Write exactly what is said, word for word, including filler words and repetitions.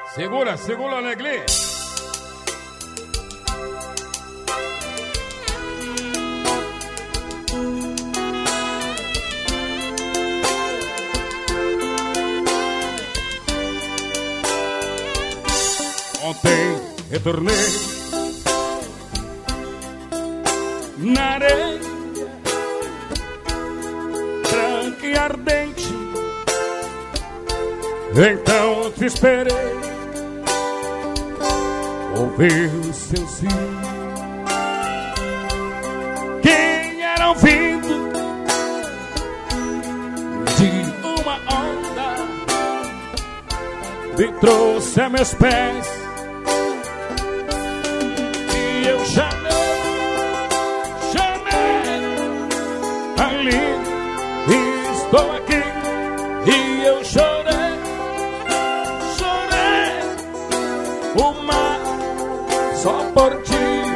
Segura, segura, Negli. Ontem retornei na areia branca e ardente. Então te esperei, ouvi o seu sim. Quem era ouvindo de uma onda me trouxe a meus pés. E eu chamei, chamei ali, e estou aqui. E eu chorei, chorei o mar só por ti.